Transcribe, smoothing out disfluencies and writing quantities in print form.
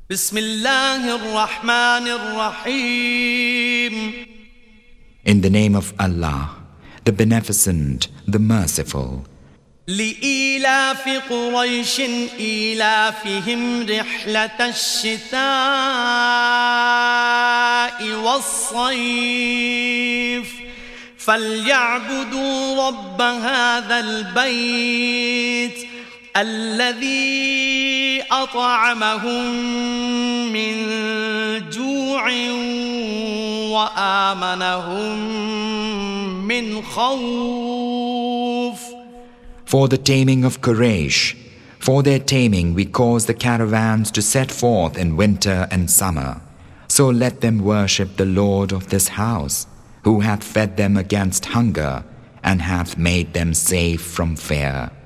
بسم الله الرحمن الرحيم. In the name of Allah, the Beneficent, the Merciful. لإيلاف قريش إيلافهم رحلة الشتاء والصيف فليعبدوا رب هذا البيت الذي أطعمهم من جوع وآمنهم من خوف. For the taming of Quraysh, for their taming we cause the caravans to set forth in winter and summer. So let them worship the Lord of this house, who hath fed them against hunger and hath made them safe from fear.